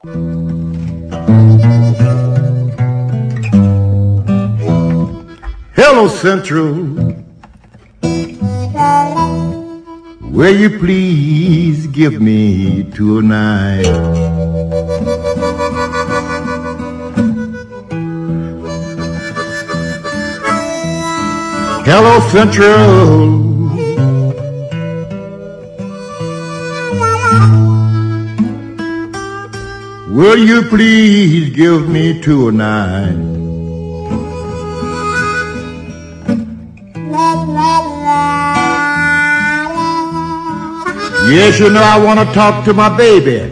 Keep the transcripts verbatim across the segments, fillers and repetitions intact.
Hello, Central. Will you please give me tonight? Hello, Central. Will you please give me tonight? Yes, you know I want to talk to my baby.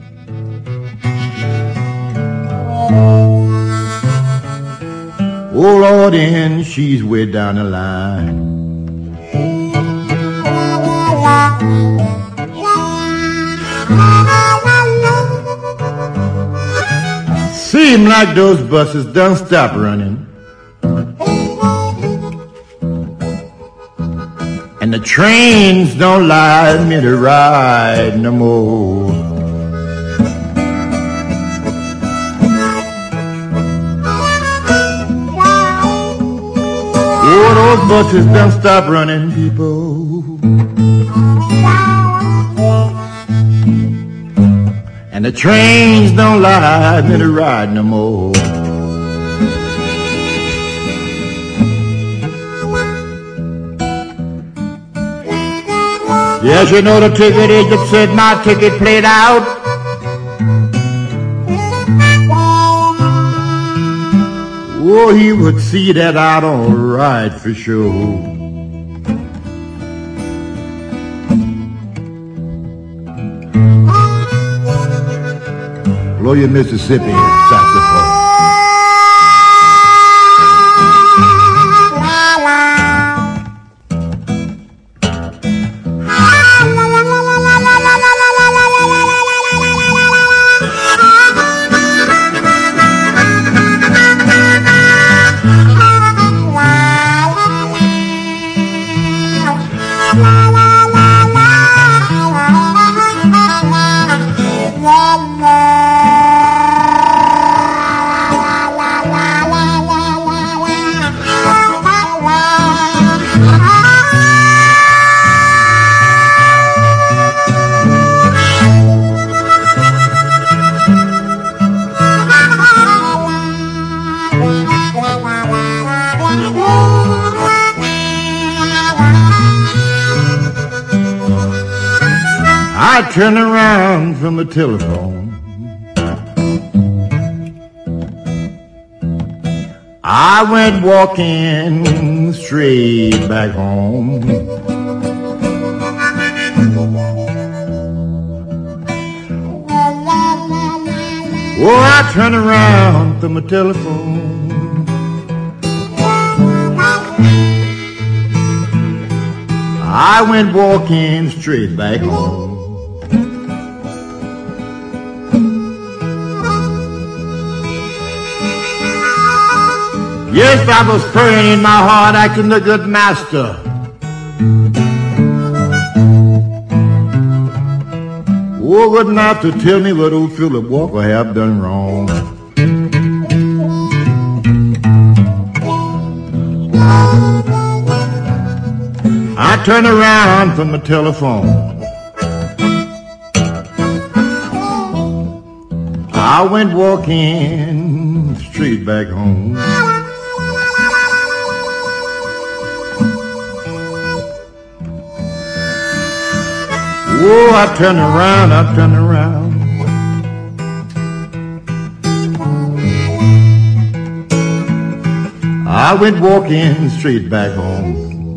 Oh, Lord, and she's way down the line. Seem like those buses done stop running, and the trains don't like me to ride no more. Oh, those buses done stop running, people. And the trains don't like me to ride no more. Yes, you know the ticket agent said my ticket played out. Oh, he would see that out all right for sure. Blow your Mississippi saxophone. I turned around from the telephone. I went walking straight back home. Oh, I turned around from the telephone. I went walking straight back home. Yes, I was praying in my heart, acting a good master. Oh, wouldn't have to tell me what old Philip Walker have done wrong. I turned around from the telephone. I went walking straight back home. Oh, I turned around, I turned around. I went walking straight back home.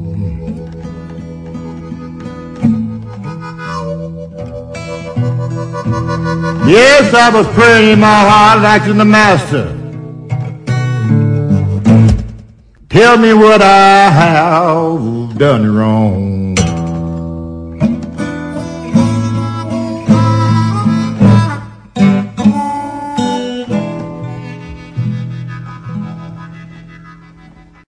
Yes, I was praying in my heart, asking the master, tell me what I have done wrong.